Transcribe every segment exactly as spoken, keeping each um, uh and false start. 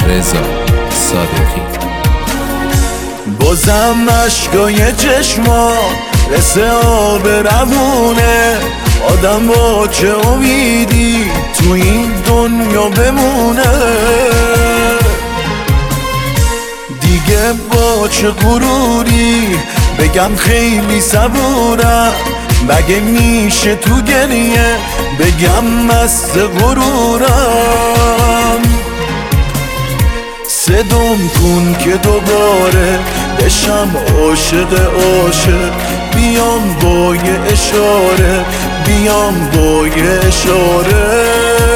رضا صادقی. بازم اشکای چشما مثل آب روونه، آدم با چه امیدی تو این دنیا بمونه. دیگه با چه غروری بگم خیلی صبورم، مگه میشه تو گریه بگم مست غرورم. صدام کن که دوباره بشم عاشق عاشق، بیام با یه اشاره، بیام با یه اشاره.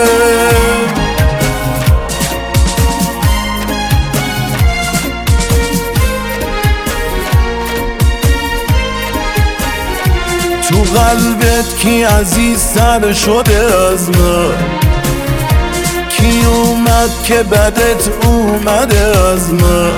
تو قلبت کی عزیزتر شده از من؟ کی اومد که بدت اومده از من؟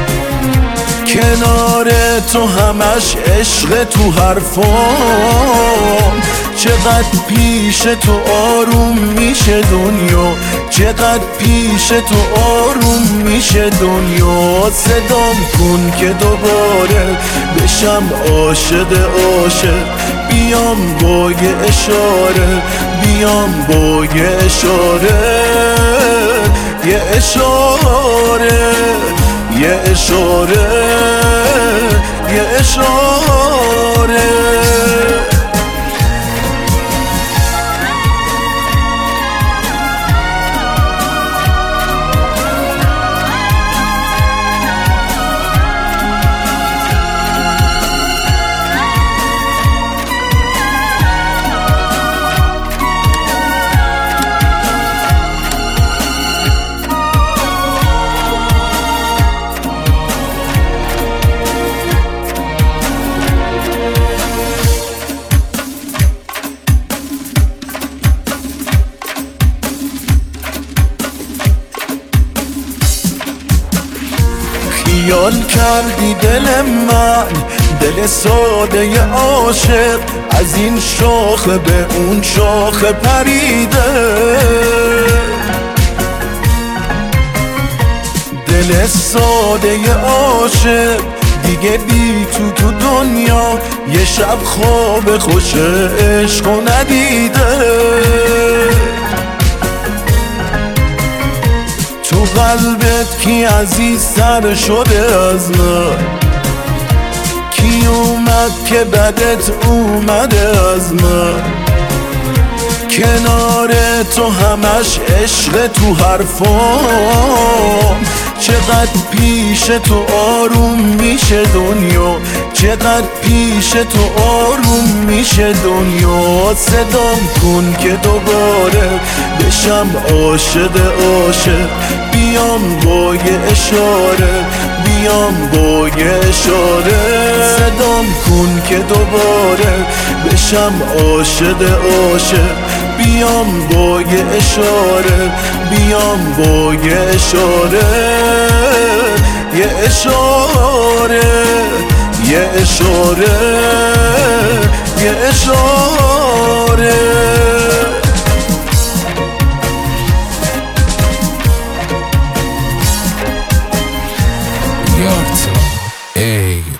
کنار تو همش عشق تو حرفام، چقدر پیش تو آروم میشه دنیا، چقدر پیش تو آروم میشه دنیا. صدام کن که دوباره بشم عاشق عاشق، بیام با یه اشاره، بیام با یه اشاره، یه اشاره، یه اشاره، یه اشاره. خیال کردی دل من، دل ساده عاشق، از این شاخ به اون شاخ پریده. دل ساده عاشق دیگه بی تو تو دنیا یه شب خواب خوش عشق ندیده. تو قلبت کی عزیزتر شده از من؟ کی اومد که بدت اومده از من؟ کنار تو همش عشق تو حرفام، چقدر پیش تو آروم میشه دنیا، چقدر پیش تو آروم میشه دنیا. صدام کن که دوباره بشم عاشق عاشق، بیام با یه اشاره، بیام با یه اشاره. صدام کن که دوباره بشم عاشق عاشق، بیام با یه اشاره، بیام با یه اشاره، یه اشاره، یه اشاره، یه اشاره. یارتا ای